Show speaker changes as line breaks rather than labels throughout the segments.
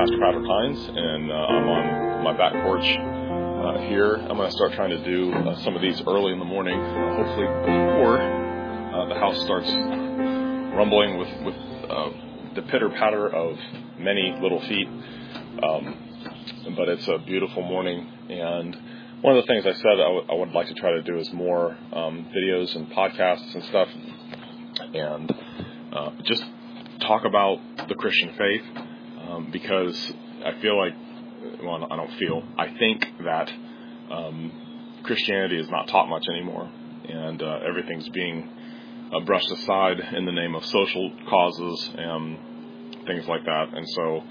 Pastor Patrick Hines, and I'm on my back porch here. I'm going to start trying to do some of these early in the morning, hopefully before the house starts rumbling with the pitter-patter of many little feet. But it's a beautiful morning, and one of the things I said I would like to try to do is more videos and podcasts and stuff, and just talk about the Christian faith, because I feel like, well, I think that Christianity is not taught much anymore, and everything's being brushed aside in the name of social causes and things like that. And so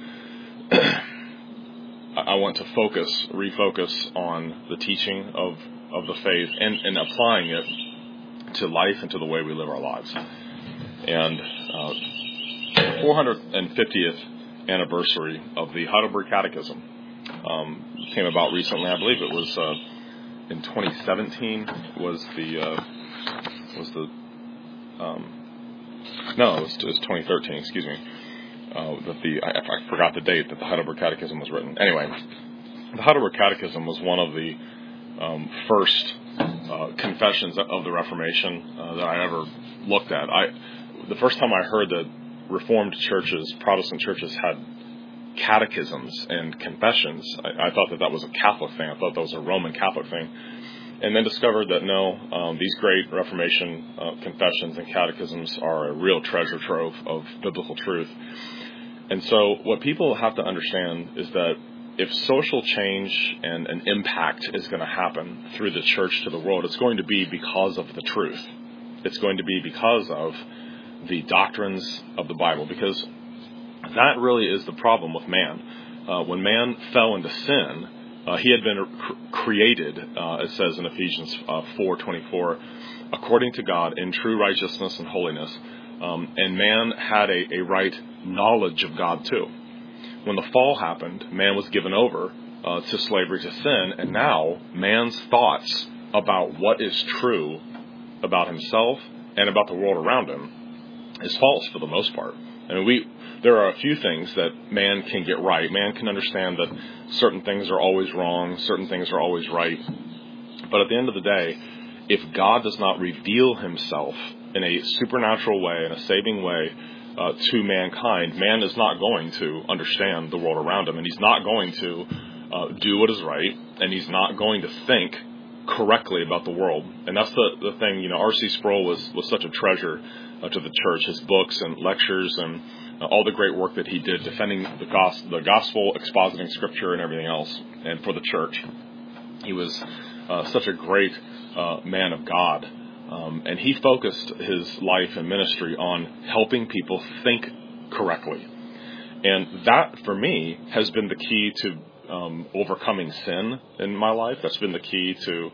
I want to refocus on the teaching of the faith and applying it to life and to the way we live our lives. And the 450th anniversary of the Heidelberg Catechism came about recently. I believe it was in 2017 it was 2013, excuse me. I forgot the date that the Heidelberg Catechism was written. Anyway, the Heidelberg Catechism was one of the first confessions of the Reformation that I ever looked at. The first time I heard that Reformed churches, Protestant churches, had catechisms and confessions, I thought that was a Catholic thing. I thought that was a Roman Catholic thing. And then discovered that no, these great Reformation confessions and catechisms are a real treasure trove of biblical truth. And so what people have to understand is that if social change and an impact is going to happen through the church to the world, it's going to be because of the truth. It's going to be because of the doctrines of the Bible, because that really is the problem with man. When man fell into sin, he had been created, it says in Ephesians 4:24, according to God in true righteousness and holiness. And man had a right knowledge of God too. When the fall happened, man was given over to slavery to sin, and now man's thoughts about what is true about himself and about the world around him is false for the most part. I mean, there are a few things that man can get right. Man can understand that certain things are always wrong, certain things are always right. But at the end of the day, if God does not reveal himself in a supernatural way, in a saving way, to mankind, man is not going to understand the world around him, and he's not going to do what is right, and he's not going to think correctly about the world. And that's the thing. R.C. Sproul was such a treasure to the church. His books and lectures and all the great work that he did defending the gospel, expositing scripture and everything else, and for the church. He was such a great man of God. And he focused his life and ministry on helping people think correctly. And that, for me, has been the key to overcoming sin in my life. That's been the key to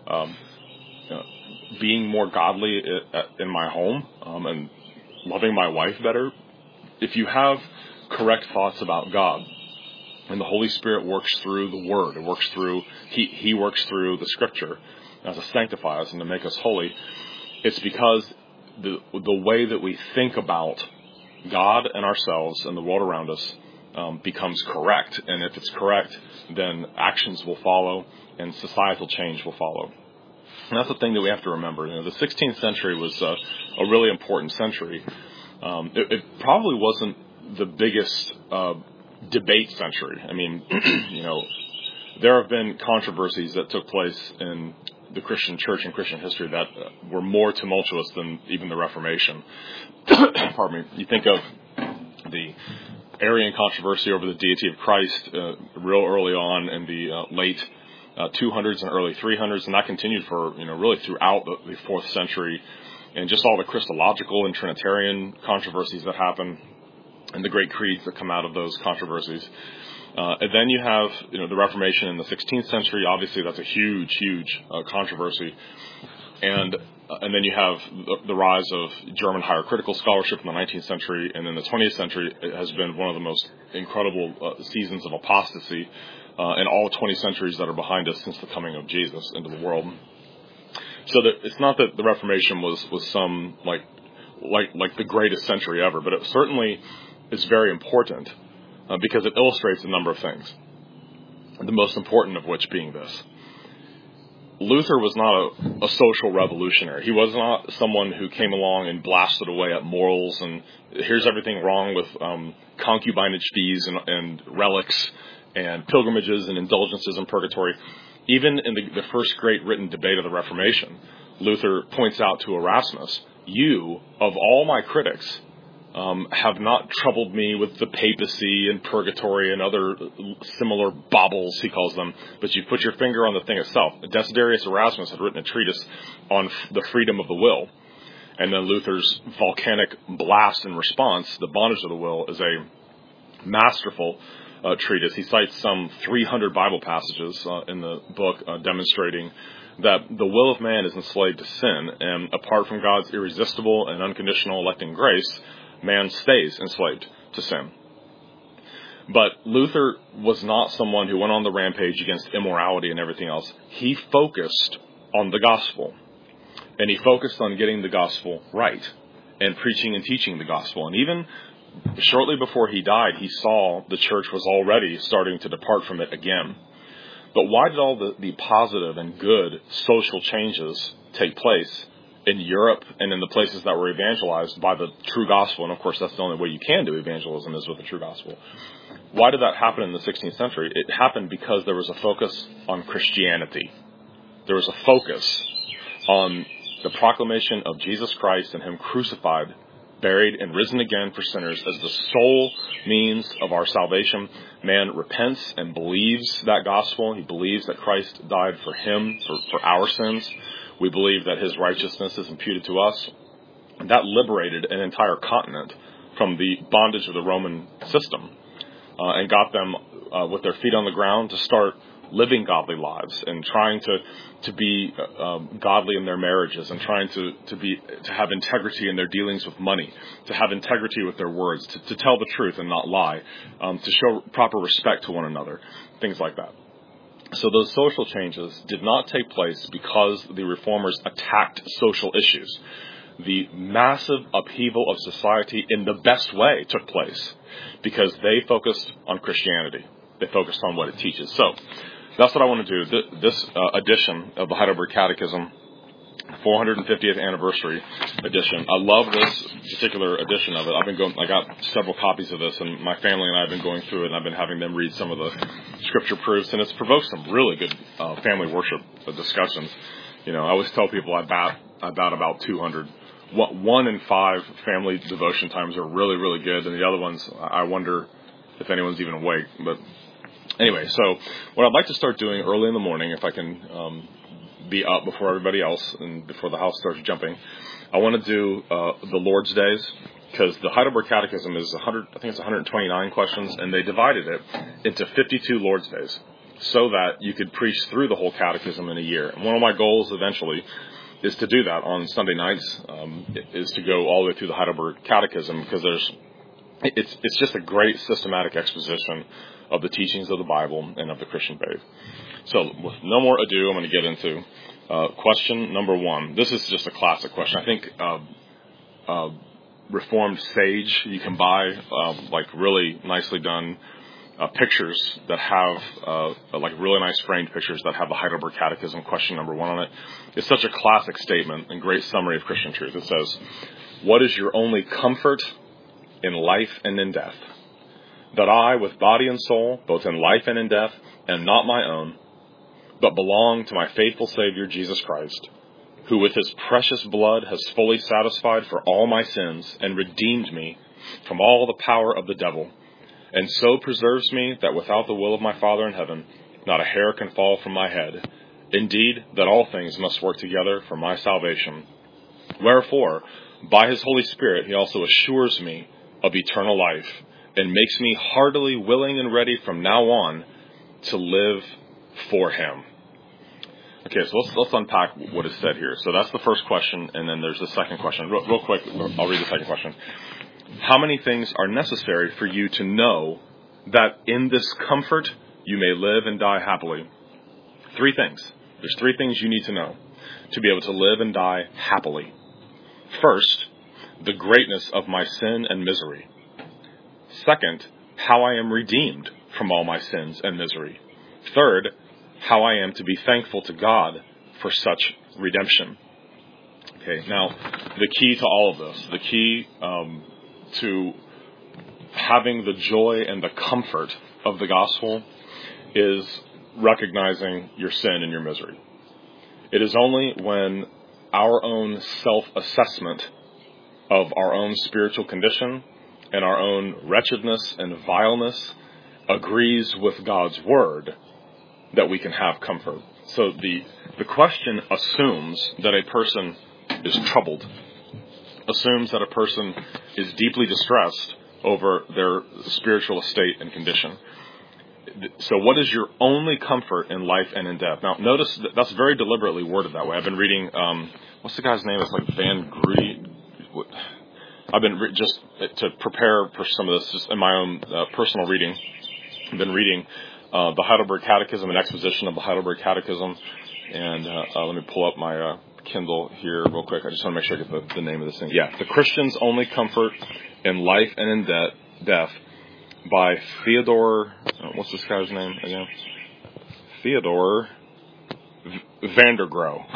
being more godly in my home and loving my wife better. If you have correct thoughts about God, and the Holy Spirit works through the Word, He works through the Scripture to sanctify us and to make us holy, it's because the way that we think about God and ourselves and the world around us becomes correct. And if it's correct, then actions will follow and societal change will follow. And that's the thing that we have to remember. The 16th century was a really important century. It probably wasn't the biggest debate century. I mean, there have been controversies that took place in the Christian church and Christian history that were more tumultuous than even the Reformation. Pardon me. You think of the Arian controversy over the deity of Christ real early on in the late 200s and early 300s, and that continued for really throughout the 4th century, and just all the Christological and Trinitarian controversies that happen, and the great creeds that come out of those controversies. And then you have the Reformation in the 16th century. Obviously, that's a huge controversy, and then you have the rise of German higher critical scholarship in the 19th century, and then the 20th century has been one of the most incredible seasons of apostasy in all 20 centuries that are behind us since the coming of Jesus into the world. So that it's not that the Reformation was some like the greatest century ever, but it certainly is very important because it illustrates a number of things, the most important of which being this. Luther was not a social revolutionary. He was not someone who came along and blasted away at morals and here's everything wrong with concubinage fees and relics and pilgrimages and indulgences in purgatory. Even in the first great written debate of the Reformation, Luther points out to Erasmus, you, of all my critics, have not troubled me with the papacy and purgatory and other similar baubles, he calls them, but you put your finger on the thing itself. Desiderius Erasmus had written a treatise on the freedom of the will, and then Luther's volcanic blast in response, The Bondage of the Will, is a masterful treatise. He cites some 300 Bible passages in the book demonstrating that the will of man is enslaved to sin, and apart from God's irresistible and unconditional electing grace, man stays enslaved to sin. But Luther was not someone who went on the rampage against immorality and everything else. He focused on the gospel. And he focused on getting the gospel right and preaching and teaching the gospel. And even shortly before he died, he saw the church was already starting to depart from it again. But why did all the positive and good social changes take place in Europe and in the places that were evangelized by the true gospel? And of course, that's the only way you can do evangelism is with the true gospel. Why did that happen in the 16th century? It happened because there was a focus on Christianity. There was a focus on the proclamation of Jesus Christ and Him crucified, buried, and risen again for sinners as the sole means of our salvation. Man repents and believes that gospel. He believes that Christ died for him, for our sins. We believe that His righteousness is imputed to us. And that liberated an entire continent from the bondage of the Roman system and got them with their feet on the ground to start living godly lives and trying to be godly in their marriages and trying to have integrity in their dealings with money, to have integrity with their words, to tell the truth and not lie, to show proper respect to one another, things like that. So those social changes did not take place because the reformers attacked social issues. The massive upheaval of society in the best way took place because they focused on Christianity. They focused on what it teaches. So that's what I want to do. This edition of the Heidelberg Catechism, 450th anniversary edition. I love this particular edition of it. I got several copies of this, and my family and I have been going through it, and I've been having them read some of the scripture proofs, and it's provoked some really good family worship discussions. You know, I always tell people I bat about 200. 1 in 5 family devotion times are really, really good, and the other ones, I wonder if anyone's even awake. But anyway, so what I'd like to start doing early in the morning, if I can be up before everybody else and before the house starts jumping, I want to do the Lord's Days, because the Heidelberg Catechism is 129 questions, and they divided it into 52 Lord's Days so that you could preach through the whole catechism in a year. And one of my goals eventually is to do that on Sunday nights, is to go all the way through the Heidelberg Catechism, because it's just a great systematic exposition of the teachings of the Bible and of the Christian faith. So with no more ado, I'm going to get into question number 1. This is just a classic question. I think Reformed Sage, you can buy like really nicely done pictures that have like really nice framed pictures that have the Heidelberg Catechism question number 1 on it. It's such a classic statement and great summary of Christian truth. It says, "What is your only comfort in life and in death? That I, with body and soul, both in life and in death, am not my own, but belong to my faithful Savior Jesus Christ, who with His precious blood has fully satisfied for all my sins and redeemed me from all the power of the devil, and so preserves me that without the will of my Father in heaven, not a hair can fall from my head. Indeed, that all things must work together for my salvation. Wherefore, by His Holy Spirit, He also assures me of eternal life, and makes me heartily willing and ready from now on to live for Him." Okay, so let's unpack what is said here. So that's the first question, and then there's the second question. Real quick, I'll read the second question. How many things are necessary for you to know that in this comfort you may live and die happily? 3 things. There's 3 things you need to know to be able to live and die happily. First, the greatness of my sin and misery. Second, how I am redeemed from all my sins and misery. Third, how I am to be thankful to God for such redemption. Okay, now, the key to all of this, the key to having the joy and the comfort of the gospel is recognizing your sin and your misery. It is only when our own self-assessment of our own spiritual condition and our own wretchedness and vileness agrees with God's word that we can have comfort. So the question assumes that a person is troubled, assumes that a person is deeply distressed over their spiritual estate and condition. So what is your only comfort in life and in death? Now, notice that's very deliberately worded that way. I've been reading, what's the guy's name? It's like Van Gruy. I've been just to prepare for some of this, just in my own personal reading. I've been reading the Heidelberg Catechism, an exposition of the Heidelberg Catechism. And let me pull up my Kindle here real quick. I just want to make sure I get the name of this thing. Yeah, The Christian's Only Comfort in Life and in Death by Theodore, what's this guy's name again? Theodore Vandergroe,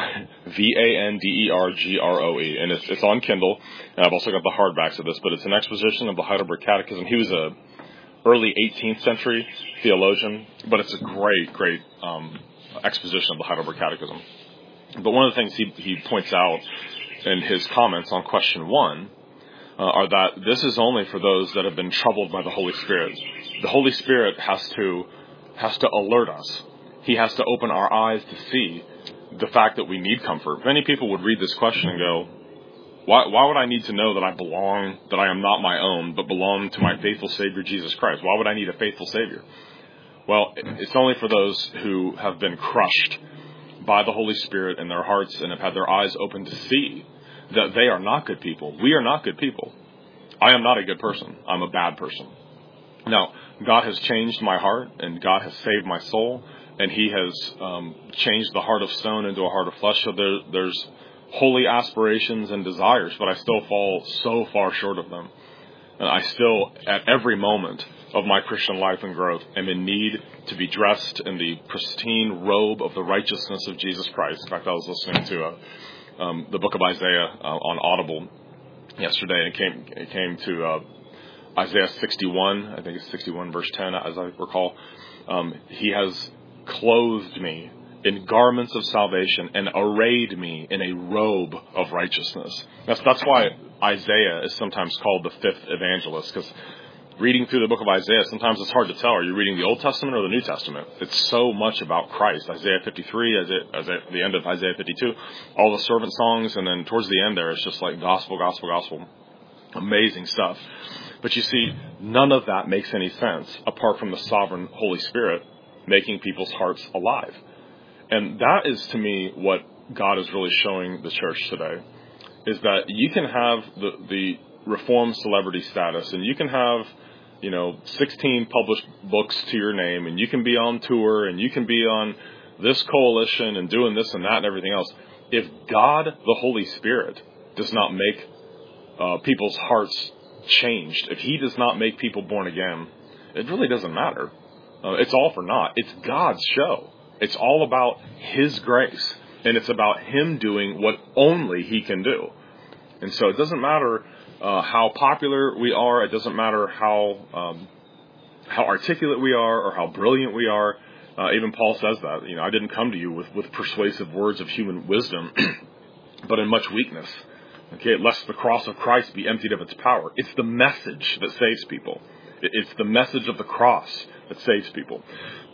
Vandergroe, and it's on Kindle. And I've also got the hardbacks of this, but it's an exposition of the Heidelberg Catechism. He was a early 18th century theologian, but it's a great exposition of the Heidelberg Catechism. But one of the things he points out in his comments on question 1 are that this is only for those that have been troubled by the Holy Spirit. The Holy Spirit has to alert us. He has to open our eyes to see the fact that we need comfort. Many people would read this question and go, why would I need to know that I belong, that I am not my own, but belong to my faithful Savior, Jesus Christ? Why would I need a faithful Savior? Well, it's only for those who have been crushed by the Holy Spirit in their hearts and have had their eyes open to see that they are not good people. We are not good people. I am not a good person. I'm a bad person. Now, God has changed my heart, and God has saved my soul, and He has changed the heart of stone into a heart of flesh. So there's holy aspirations and desires, but I still fall so far short of them. And I still, at every moment of my Christian life and growth, am in need to be dressed in the pristine robe of the righteousness of Jesus Christ. In fact, I was listening to the book of Isaiah on Audible yesterday, and it came to Isaiah 61. I think it's 61 verse 10, as I recall. He has clothed me in garments of salvation and arrayed me in a robe of righteousness. That's why Isaiah is sometimes called the fifth evangelist, because reading through the book of Isaiah, sometimes it's hard to tell. Are you reading the Old Testament or the New Testament? It's so much about Christ. Isaiah 53, the end of Isaiah 52, all the servant songs, and then towards the end there, it's just like gospel. Amazing stuff. But you see, none of that makes any sense apart from the sovereign Holy Spirit making people's hearts alive. And that is, to me, what God is really showing the church today, is that you can have the Reformed celebrity status, and you can have, 16 published books to your name, and you can be on tour, and you can be on this coalition and doing this and that and everything else. If God, the Holy Spirit, does not make people's hearts changed, if He does not make people born again, it really doesn't matter. It's all for naught. It's God's show. It's all about His grace, and it's about Him doing what only He can do. And so it doesn't matter how popular we are. It doesn't matter how articulate we are or how brilliant we are. Even Paul says that. I didn't come to you with persuasive words of human wisdom, but in much weakness. Okay, lest the cross of Christ be emptied of its power. It's the message that saves people. It's the message of the cross that saves people.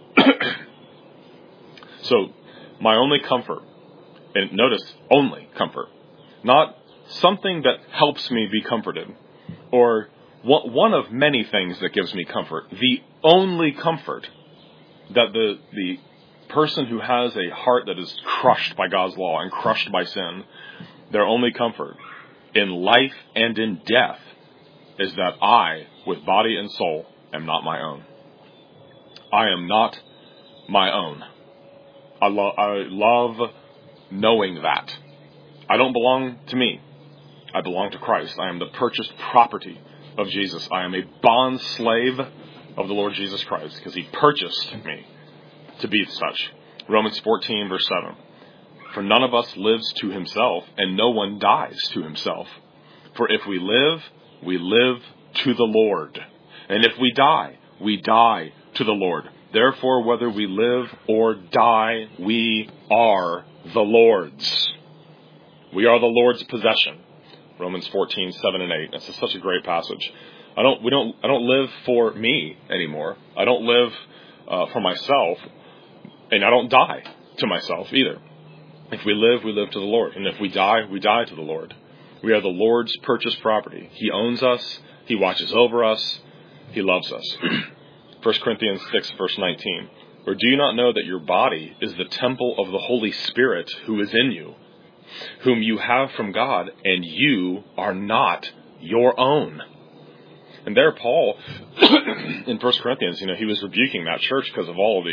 So, my only comfort, and notice, only comfort, not something that helps me be comforted, or one of many things that gives me comfort. The only comfort that the person who has a heart that is crushed by God's law and crushed by sin, their only comfort in life and in death is that I, with body and soul, am not my own. I am not my own. I love knowing that. I don't belong to me. I belong to Christ. I am the purchased property of Jesus. I am a bond slave of the Lord Jesus Christ, because he purchased me to be such. Romans 14, verse 7. For none of us lives to himself, and no one dies to himself. For if we live to the Lord. And if we die to the Lord. Therefore, whether we live or die, we are the Lord's. We are the Lord's possession. Romans 14, 7 and 8. That's such a great passage. I don't live for me anymore. I don't live for myself, and I don't die to myself either. If we live to the Lord. And if we die to the Lord. We are the Lord's purchased property. He owns us. He watches over us. He loves us. 1 Corinthians 6, verse 19. Or do you not know that your body is the temple of the Holy Spirit who is in you, whom you have from God, and you are not your own? And there Paul, in 1 Corinthians, he was rebuking that church because of all of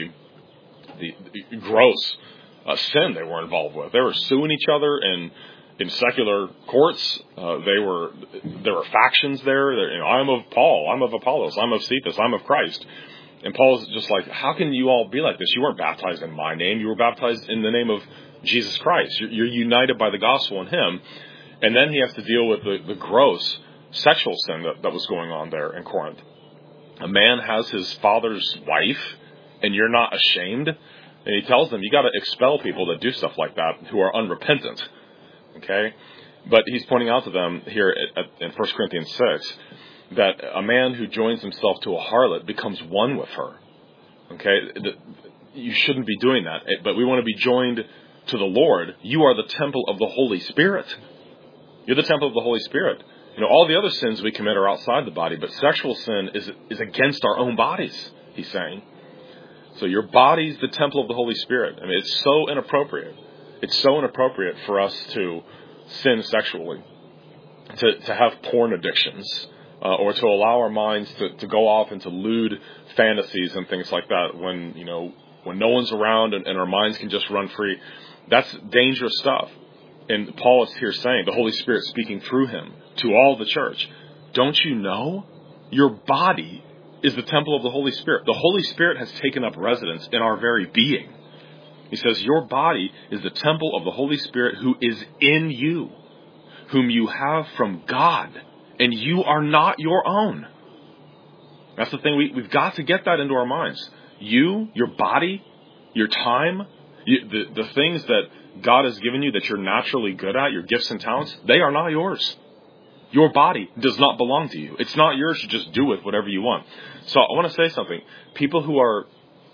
the gross sin they were involved with. They were suing each other in secular courts. There were factions there. I'm of Paul, I'm of Apollos, I'm of Cephas, I'm of Christ. And Paul's just like, how can you all be like this? You weren't baptized in my name. You were baptized in the name of Jesus Christ. You're united by the gospel in him. And then he has to deal with the gross sexual sin that was going on there in Corinth. A man has his father's wife, and you're not ashamed. And he tells them, you got to expel people that do stuff like that who are unrepentant. Okay? But he's pointing out to them here in 1 Corinthians 6 that a man who joins himself to a harlot becomes one with her. Okay? You shouldn't be doing that. But we want to be joined to the Lord. You are the temple of the Holy Spirit. You're the temple of the Holy Spirit. All the other sins we commit are outside the body, but sexual sin is against our own bodies, he's saying. So your body's the temple of the Holy Spirit. I mean, it's so inappropriate. It's so inappropriate for us to sin sexually, to have porn addictions, or to allow our minds to go off into lewd fantasies and things like that when no one's around and our minds can just run free. That's dangerous stuff. And Paul is here saying, the Holy Spirit speaking through him to all the church, don't you know your body is the temple of the Holy Spirit? The Holy Spirit has taken up residence in our very being. He says, your body is the temple of the Holy Spirit who is in you, whom you have from God, and you are not your own. That's the thing. We've got to get that into our minds. You, your body, your time, the things that God has given you that you're naturally good at, your gifts and talents, they are not yours. Your body does not belong to you. It's not yours to just do with whatever you want. So I want to say something. People who are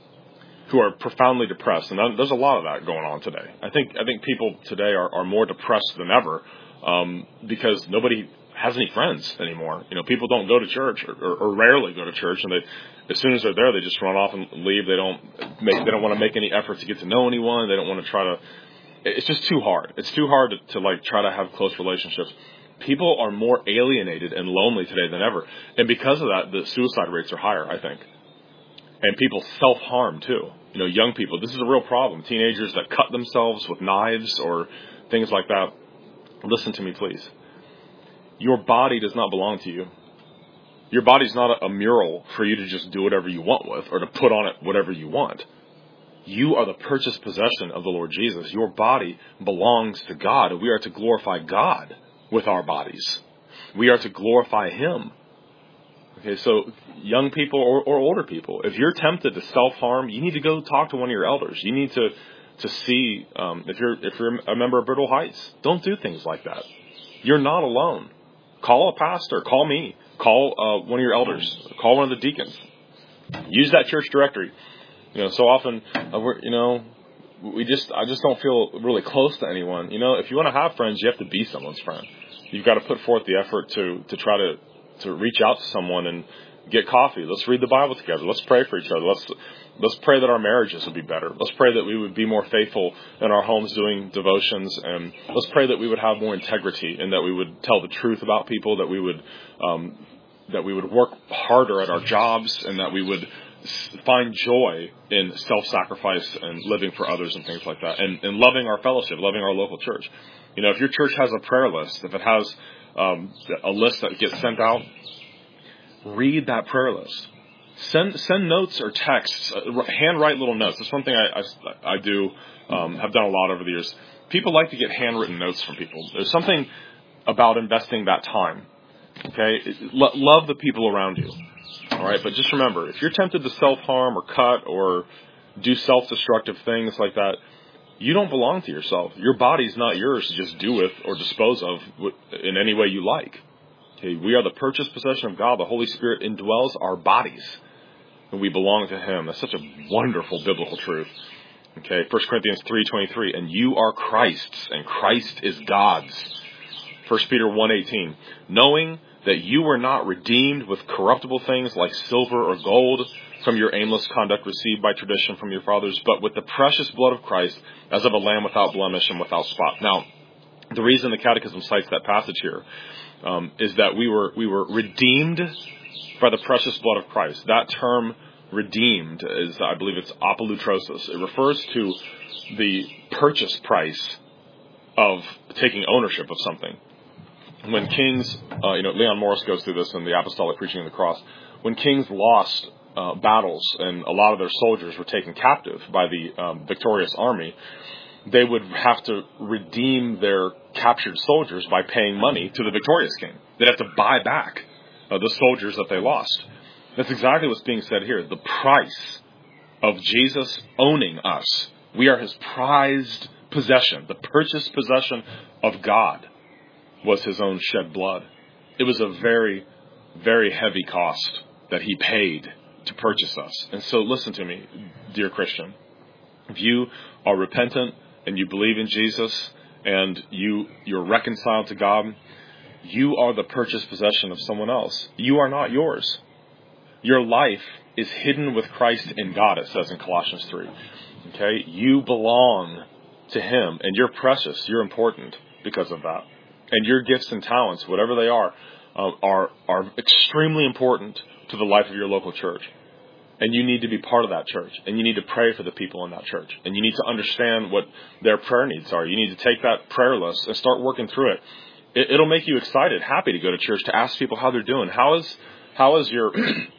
profoundly depressed, and there's a lot of that going on today. I think people today are more depressed than ever because nobody has any friends anymore. People don't go to church or rarely go to church, and as soon as they're there, they just run off and leave. They don't want to make any effort to get to know anyone. They don't want to try to. It's just too hard. It's too hard to try to have close relationships. People are more alienated and lonely today than ever. And because of that, the suicide rates are higher, I think. And people self-harm too. Young people, this is a real problem. Teenagers that cut themselves with knives or things like that. Listen to me, please. Your body does not belong to you. Your body's not a mural for you to just do whatever you want with or to put on it whatever you want. You are the purchased possession of the Lord Jesus. Your body belongs to God. We are to glorify God with our bodies. We are to glorify him. Okay, so young people or older people, if you're tempted to self-harm, you need to go talk to one of your elders. You need to see if you're a member of Brittle Heights, don't do things like that. You're not alone. Call a pastor. Call me. Call one of your elders. Call one of the deacons. Use that church directory. So often I just don't feel really close to anyone. If you want to have friends, you have to be someone's friend. You've got to put forth the effort to try to reach out to someone and get coffee. Let's read the Bible together. Let's pray for each other. Let's pray that our marriages would be better. Let's pray that we would be more faithful in our homes doing devotions. And let's pray that we would have more integrity and that we would tell the truth about people, that we would work harder at our jobs, and that we would find joy in self-sacrifice and living for others and things like that, and loving our fellowship, loving our local church. If your church has a prayer list, if it has a list that gets sent out, read that prayer list. Send notes or texts. Handwrite little notes. That's one thing I do. Have done a lot over the years. People like to get handwritten notes from people. There's something about investing that time. Okay, love the people around you. All right, but just remember, if you're tempted to self-harm or cut or do self-destructive things like that, you don't belong to yourself. Your body's not yours to just do with or dispose of in any way you like. Okay, we are the purchased possession of God. The Holy Spirit indwells our bodies, and we belong to Him. That's such a wonderful biblical truth. Okay, 1 Corinthians 3:23, and you are Christ's, and Christ is God's. 1 Peter 1:18, knowing that you were not redeemed with corruptible things like silver or gold from your aimless conduct received by tradition from your fathers, but with the precious blood of Christ, as of a lamb without blemish and without spot. Now, the reason the Catechism cites that passage here is that we were redeemed by the precious blood of Christ. That term redeemed is, I believe it's apolutrosis. It refers to the purchase price of taking ownership of something. When kings, Leon Morris goes through this in the Apostolic Preaching of the Cross, when kings lost battles and a lot of their soldiers were taken captive by the victorious army, they would have to redeem their captured soldiers by paying money to the victorious king. They'd have to buy back the soldiers that they lost. That's exactly what's being said here. The price of Jesus owning us. We are His prized possession. The purchased possession of God was His own shed blood. It was a very, very heavy cost that He paid to purchase us. And so listen to me, dear Christian. If you are repentant and you believe in Jesus and you're reconciled to God, you are the purchased possession of someone else. You are not yours. Your life is hidden with Christ in God, it says in Colossians 3. Okay? You belong to Him, and you're precious. You're important because of that. And your gifts and talents, whatever they are extremely important to the life of your local church. And you need to be part of that church. And you need to pray for the people in that church. And you need to understand what their prayer needs are. You need to take that prayer list and start working through it. It'll make you excited, happy to go to church, to ask people how they're doing. How is your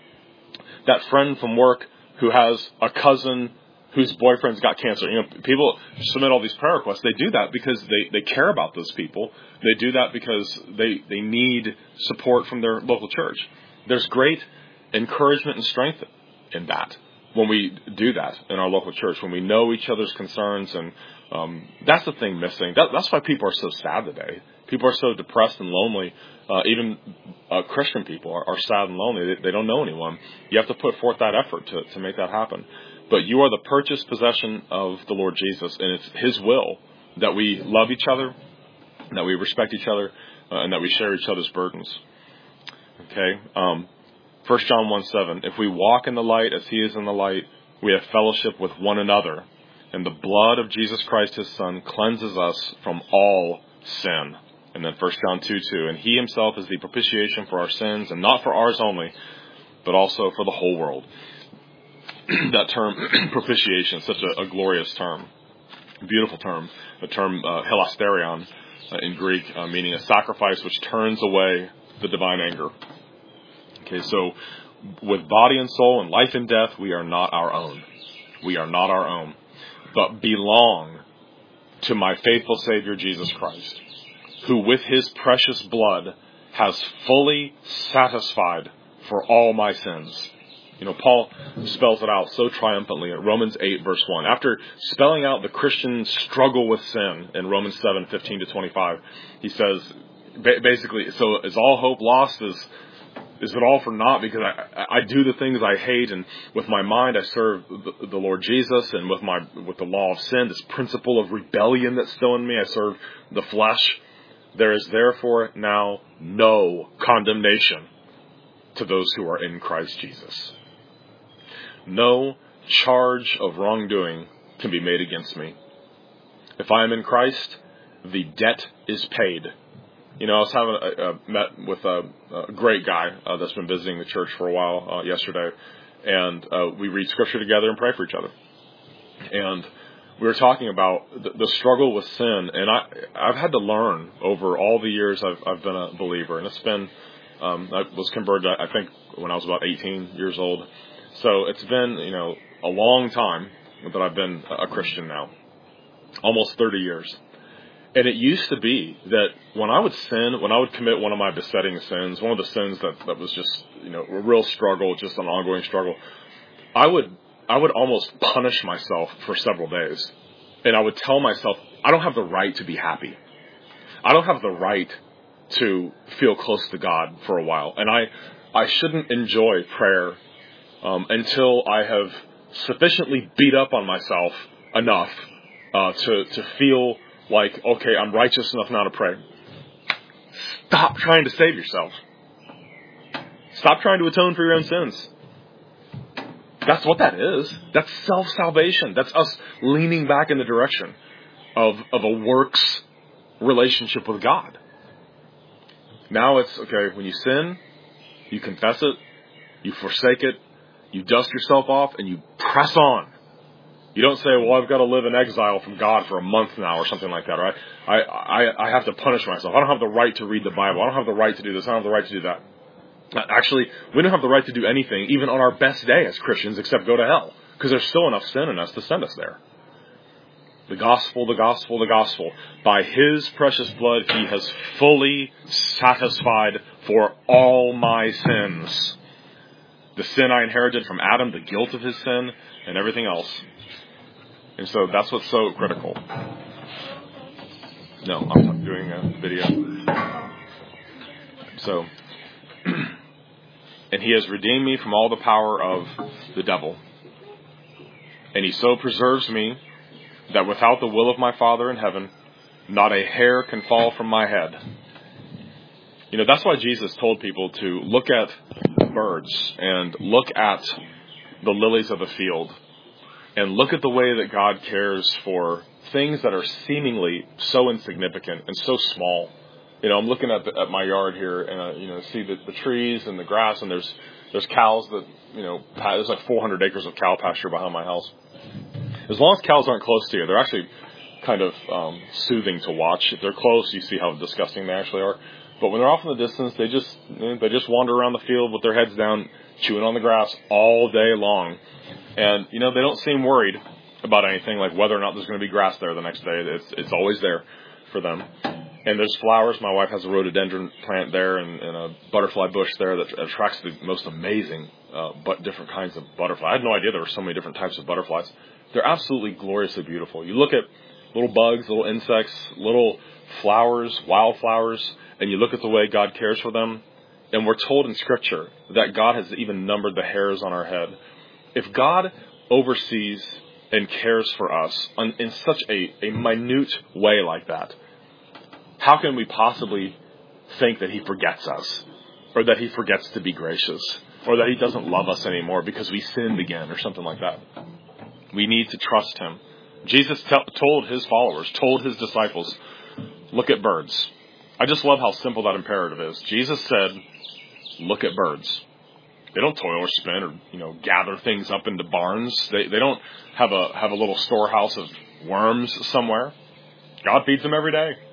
that friend from work who has a cousin whose boyfriend's got cancer? People submit all these prayer requests. They do that because they care about those people. They do that because they need support from their local church. There's great encouragement and strength in that when we do that in our local church, when we know each other's concerns. And that's the thing missing. That's why people are so sad today. People are so depressed and lonely. Even Christian people are sad and lonely. They don't know anyone. You have to put forth that effort to make that happen. But you are the purchased possession of the Lord Jesus, and it's His will that we love each other, that we respect each other, and that we share each other's burdens. Okay? 1 John 1:7, if we walk in the light as He is in the light, we have fellowship with one another, and the blood of Jesus Christ, His Son, cleanses us from all sin. And then 1 John 2:2, and He Himself is the propitiation for our sins, and not for ours only, but also for the whole world. That term, propitiation, is such a glorious term, a beautiful term, the term hilasterion in Greek, meaning a sacrifice which turns away the divine anger. Okay, so with body and soul and life and death, we are not our own. We are not our own, but belong to my faithful Savior, Jesus Christ, who with His precious blood has fully satisfied for all my sins. Paul spells it out so triumphantly in Romans 8, verse 1. After spelling out the Christian struggle with sin in Romans 7, 15 to 25, he says, basically, so is all hope lost? Is it all for naught because I do the things I hate, and with my mind I serve the Lord Jesus, and with the law of sin, this principle of rebellion that's still in me, I serve the flesh. There is therefore now no condemnation to those who are in Christ Jesus. No charge of wrongdoing can be made against me. If I am in Christ, the debt is paid. I was having met with a great guy that's been visiting the church for a while yesterday, and we read Scripture together and pray for each other. And we were talking about the struggle with sin, and I've had to learn over all the years I've been a believer, and it's been I was converted, I think, when I was about 18 years old. So it's been, a long time that I've been a Christian now, almost 30 years. And it used to be that when I would sin, when I would commit one of my besetting sins, one of the sins that was just, a real struggle, just an ongoing struggle, I would almost punish myself for several days. And I would tell myself, I don't have the right to be happy. I don't have the right to feel close to God for a while. And I shouldn't enjoy prayer until I have sufficiently beat up on myself enough to feel like, okay, I'm righteous enough now to pray. Stop trying to save yourself. Stop trying to atone for your own sins. That's what that is. That's self-salvation. That's us leaning back in the direction of a works relationship with God. Now it's, okay, when you sin, you confess it, you forsake it, you dust yourself off, and you press on. You don't say, well, I've got to live in exile from God for a month now or something like that, right? I have to punish myself. I don't have the right to read the Bible. I don't have the right to do this. I don't have the right to do that. Actually, we don't have the right to do anything, even on our best day as Christians, except go to hell, because there's still enough sin in us to send us there. The gospel, the gospel, the gospel. By His precious blood, He has fully satisfied for all my sins. The sin I inherited from Adam, the guilt of his sin, and everything else. And so that's what's so critical. No, I'm doing a video. So, and He has redeemed me from all the power of the devil. And He so preserves me that without the will of my Father in heaven, not a hair can fall from my head. That's why Jesus told people to look at birds and look at the lilies of the field and look at the way that God cares for things that are seemingly so insignificant and so small. I'm looking at my yard here and see the trees and the grass, and there's cows that there's like 400 acres of cow pasture behind my house. As long as cows aren't close to you, they're actually kind of soothing to watch. If they're close, you see how disgusting they actually are. But when they're off in the distance, they just wander around the field with their heads down, chewing on the grass all day long. And, they don't seem worried about anything, like whether or not there's going to be grass there the next day. It's always there for them. And there's flowers. My wife has a rhododendron plant there and a butterfly bush there that attracts the most amazing but different kinds of butterflies. I had no idea there were so many different types of butterflies. They're absolutely gloriously beautiful. You look at little bugs, little insects, little flowers, wildflowers, and you look at the way God cares for them, and we're told in Scripture that God has even numbered the hairs on our head. If God oversees and cares for us in such a minute way like that, how can we possibly think that He forgets us, or that He forgets to be gracious, or that He doesn't love us anymore because we sinned again, or something like that? We need to trust Him. Jesus told His followers, told His disciples, look at birds. I just love how simple that imperative is. Jesus said, look at birds. They don't toil or spin or, gather things up into barns. They don't have a little storehouse of worms somewhere. God feeds them every day.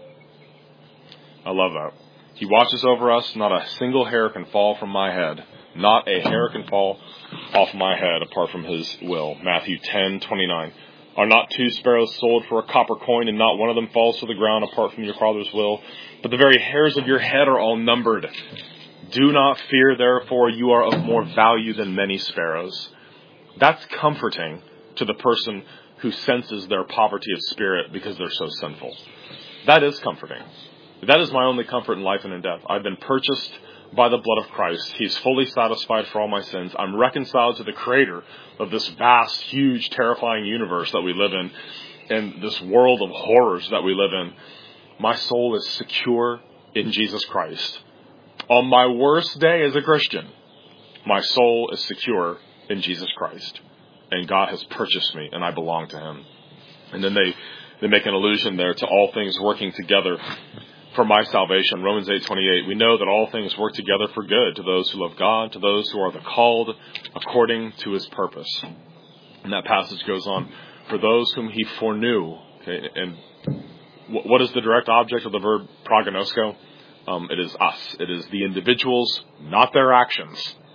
I love that. He watches over us. Not a single hair can fall from my head. Not a hair can fall off my head apart from His will. Matthew 10:29. Are not 2 sparrows sold for a copper coin, and not one of them falls to the ground apart from your Father's will? But the very hairs of your head are all numbered. Do not fear, therefore, you are of more value than many sparrows. That's comforting to the person who senses their poverty of spirit because they're so sinful. That is comforting. That is my only comfort in life and in death. I've been purchased by the blood of Christ. He's fully satisfied for all my sins. I'm reconciled to the Creator of this vast, huge, terrifying universe that we live in, and this world of horrors that we live in. My soul is secure in Jesus Christ. On my worst day as a Christian, my soul is secure in Jesus Christ. And God has purchased me, and I belong to Him. And then they make an allusion there to all things working together for my salvation. Romans 8:28. We know that all things work together for good to those who love God, to those who are the called according to His purpose. And that passage goes on, for those whom He foreknew. Okay, and what is the direct object of the verb prognosko? It is us. It is the individuals, not their actions.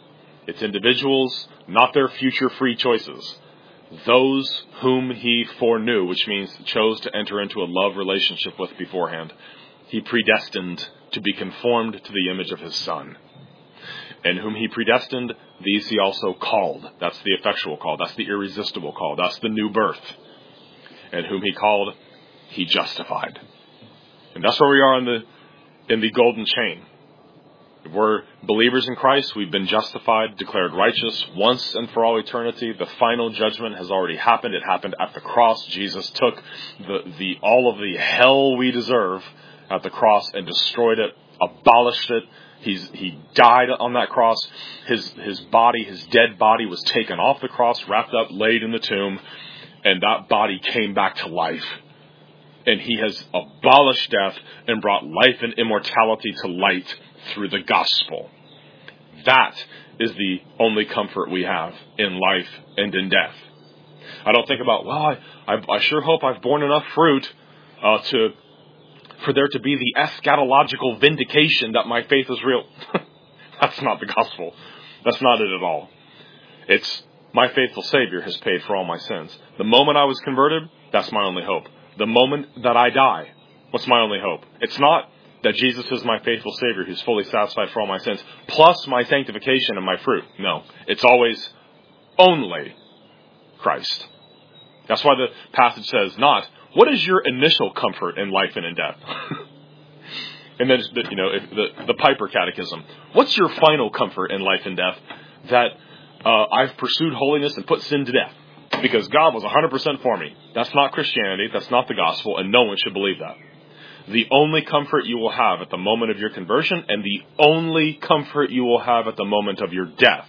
It's individuals, not their future free choices. Those whom he foreknew, which means chose to enter into a love relationship with beforehand, he predestined to be conformed to the image of his Son. And whom he predestined, these he also called. That's the effectual call. That's the irresistible call. That's the new birth. And whom he called, he justified. And that's where we are in the golden chain. If we're believers in Christ, we've been justified, declared righteous once and for all eternity. The final judgment has already happened. It happened at the cross. Jesus took all of the hell we deserve at the cross and destroyed it, abolished it. He died on that cross. His body, his dead body, was taken off the cross, wrapped up, laid in the tomb, and that body came back to life. And he has abolished death and brought life and immortality to light through the gospel. That is the only comfort we have in life and in death. I don't think about, well, I sure hope I've borne enough fruit for there to be the eschatological vindication that my faith is real. That's not the gospel. That's not it at all. It's my faithful Savior has paid for all my sins. The moment I was converted, that's my only hope. The moment that I die, what's my only hope? It's not that Jesus is my faithful Savior who's fully satisfied for all my sins, plus my sanctification and my fruit. No, it's always only Christ. That's why the passage says not, what is your initial comfort in life and in death? And then, the Piper Catechism. What's your final comfort in life and death? That I've pursued holiness and put sin to death because God was 100% for me. That's not Christianity. That's not the gospel, and no one should believe that. The only comfort you will have at the moment of your conversion and the only comfort you will have at the moment of your death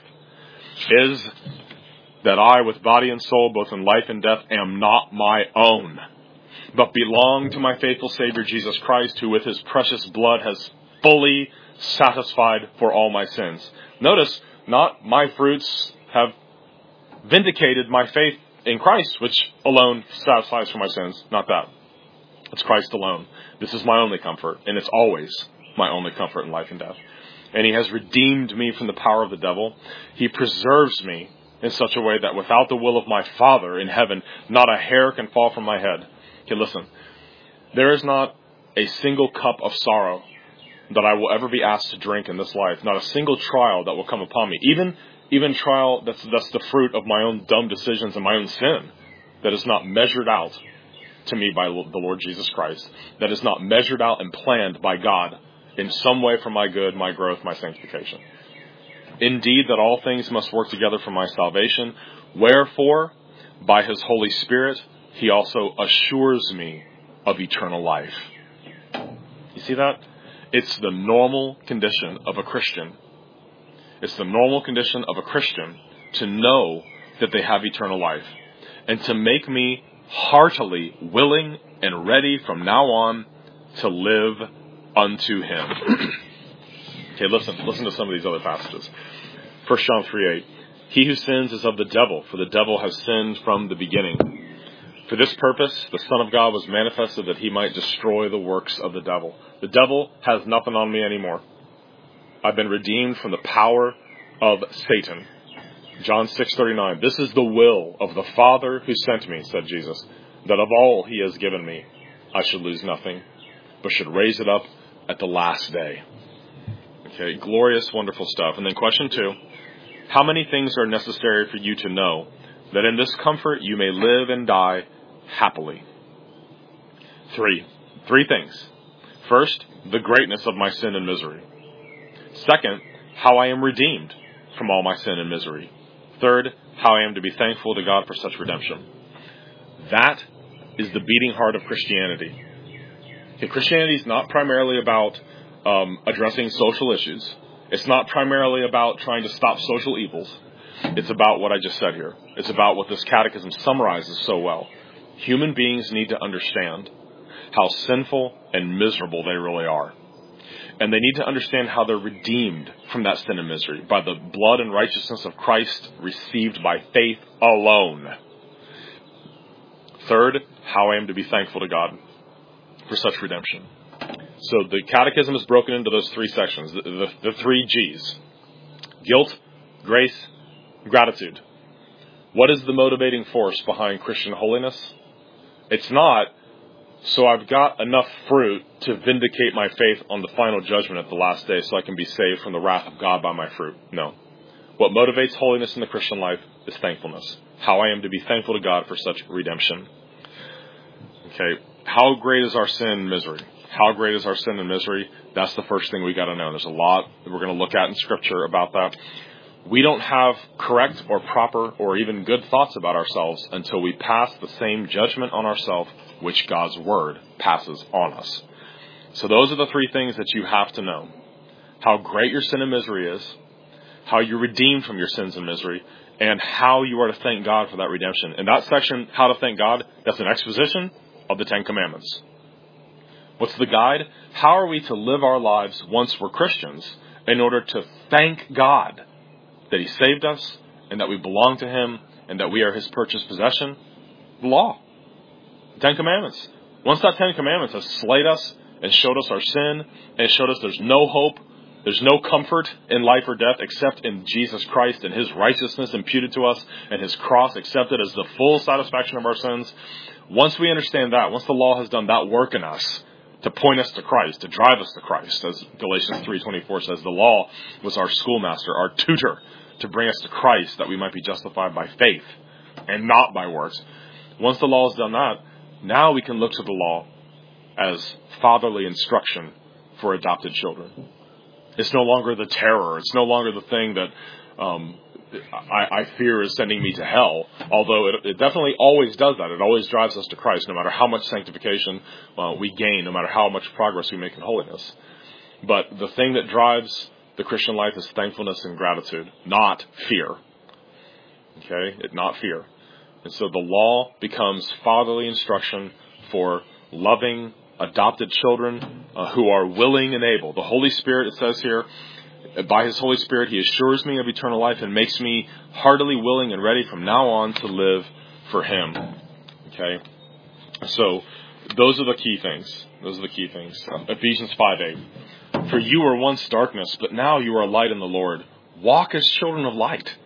is that I, with body and soul, both in life and death, am not my own, but belong to my faithful Savior Jesus Christ, who with his precious blood has fully satisfied for all my sins. Notice, not my fruits have vindicated my faith in Christ, which alone satisfies for my sins. Not that. It's Christ alone. This is my only comfort, and it's always my only comfort in life and death. And he has redeemed me from the power of the devil. He preserves me in such a way that without the will of my Father in heaven, not a hair can fall from my head. Okay, listen. There is not a single cup of sorrow that I will ever be asked to drink in this life. Not a single trial that will come upon me. Even trial that's the fruit of my own dumb decisions and my own sin, that is not measured out to me by the Lord Jesus Christ, that is not measured out and planned by God in some way for my good, my growth, my sanctification. Indeed, that all things must work together for my salvation, wherefore, by his Holy Spirit, he also assures me of eternal life. You see that? It's the normal condition of a Christian. It's the normal condition of a Christian to know that they have eternal life, and to make me heartily willing and ready from now on to live unto him. Okay, listen to some of these other passages. 1 John 3:8. He who sins is of the devil, for the devil has sinned from the beginning. For this purpose, the Son of God was manifested that he might destroy the works of the devil. The devil has nothing on me anymore. I've been redeemed from the power of Satan. John 6:39. This is the will of the Father who sent me, said Jesus, that of all he has given me, I should lose nothing, but should raise it up at the last day. Okay, glorious, wonderful stuff. And then question 2, how many things are necessary for you to know that in this comfort you may live and die happily? 3 things. First, the greatness of my sin and misery. Second, how I am redeemed from all my sin and misery. Third, how I am to be thankful to God for such redemption. That is the beating heart of Christianity. Okay, Christianity is not primarily about addressing social issues. It's not primarily about trying to stop social evils. It's about what I just said here. It's about what this catechism summarizes so well. Human beings need to understand how sinful and miserable they really are. And they need to understand how they're redeemed from that sin and misery by the blood and righteousness of Christ received by faith alone. Third, how I am to be thankful to God for such redemption. So the catechism is broken into those 3 sections, the 3 G's. Guilt, Grace, gratitude. What is the motivating force behind Christian holiness? It's not, so I've got enough fruit to vindicate my faith on the final judgment at the last day so I can be saved from the wrath of God by my fruit. No. What motivates holiness in the Christian life is thankfulness. How I am to be thankful to God for such redemption. Okay, how great is our sin and misery? How great is our sin and misery? That's the first thing we got to know. There's a lot that we're going to look at in Scripture about that. We don't have correct or proper or even good thoughts about ourselves until we pass the same judgment on ourselves which God's Word passes on us. So those are the three things that you have to know. How great your sin and misery is, how you're redeemed from your sins and misery, and how you are to thank God for that redemption. In that section, how to thank God, that's an exposition of the Ten Commandments. What's the guide? How are we to live our lives once we're Christians in order to thank God that He saved us and that we belong to Him and that we are His purchased possession? The law. The Ten Commandments. Once that Ten Commandments has slayed us and showed us our sin and showed us there's no hope, there's no comfort in life or death except in Jesus Christ and His righteousness imputed to us and His cross accepted as the full satisfaction of our sins. Once we understand that, once the law has done that work in us to point us to Christ, to drive us to Christ, as Galatians 3:24 says, the law was our schoolmaster, our tutor, to bring us to Christ that we might be justified by faith and not by works. Once the law has done that, now we can look to the law as fatherly instruction for adopted children. It's no longer the terror. It's no longer the thing that I fear is sending me to hell, although it definitely always does that. It always drives us to Christ, no matter how much sanctification we gain, no matter how much progress we make in holiness. But the thing that drives the Christian life is thankfulness and gratitude, not fear. Okay? Not fear. And so the law becomes fatherly instruction for loving adopted children who are willing and able. The Holy Spirit, it says here, by His Holy Spirit, He assures me of eternal life and makes me heartily willing and ready from now on to live for Him. Okay? So, those are the key things. Ephesians 5:8. For you were once darkness, but now you are light in the Lord. Walk as children of light.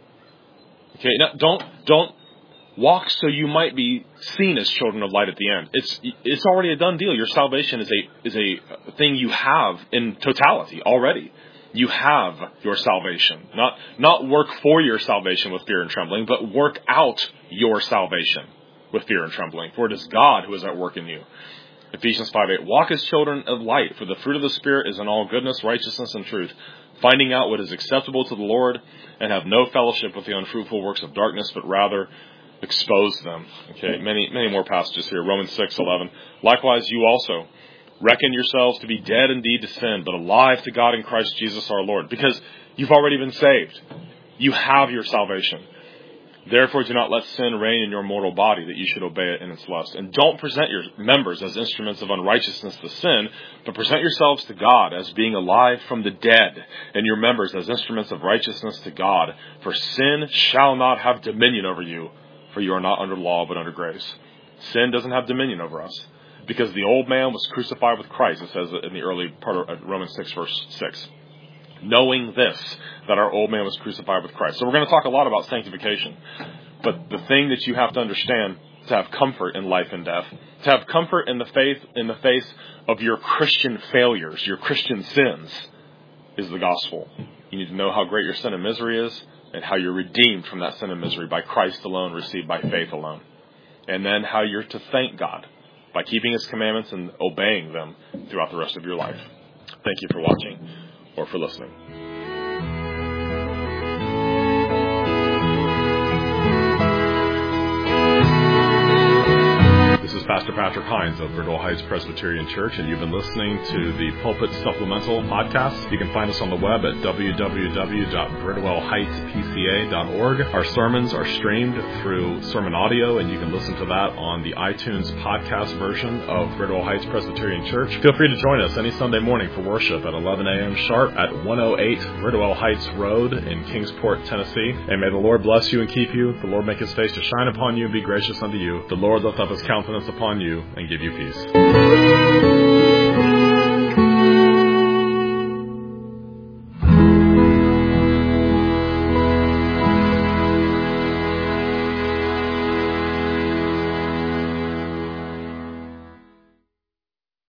Okay? Now, don't walk so you might be seen as children of light at the end. It's already a done deal. Your salvation is a thing you have in totality already. You have your salvation. Not work for your salvation with fear and trembling, but work out your salvation with fear and trembling. For it is God who is at work in you. Ephesians 5:8. Walk as children of light, for the fruit of the Spirit is in all goodness, righteousness, and truth, finding out what is acceptable to the Lord, and have no fellowship with the unfruitful works of darkness, but rather expose them. Okay, many more passages here. Romans 6:11. Likewise, you also reckon yourselves to be dead indeed to sin, but alive to God in Christ Jesus our Lord. Because you've already been saved. You have your salvation. Therefore, do not let sin reign in your mortal body, that you should obey it in its lust. And don't present your members as instruments of unrighteousness to sin, but present yourselves to God as being alive from the dead, and your members as instruments of righteousness to God. For sin shall not have dominion over you, for you are not under law, but under grace. Sin doesn't have dominion over us, because the old man was crucified with Christ, it says in the early part of Romans 6, verse 6. Knowing this, that our old man was crucified with Christ. So we're going to talk a lot about sanctification. But the thing that you have to understand to have comfort in life and death, to have comfort in the face of your Christian failures, your Christian sins, is the gospel. You need to know how great your sin and misery is, and how you're redeemed from that sin and misery by Christ alone, received by faith alone. And then how you're to thank God by keeping His commandments and obeying them throughout the rest of your life. Thank you for watching or for listening. This is Pastor Patrick Hines of Bridwell Heights Presbyterian Church, and you've been listening to the Pulpit Supplemental Podcast. You can find us on the web at www.bridwellheightspca.org. Our sermons are streamed through Sermon Audio, and you can listen to that on the iTunes podcast version of Bridwell Heights Presbyterian Church. Feel free to join us any Sunday morning for worship at 11 a.m. sharp at 108 Bridwell Heights Road in Kingsport, Tennessee. And may the Lord bless you and keep you. The Lord make His face to shine upon you and be gracious unto you. The Lord lift up His countenance upon you and give you peace.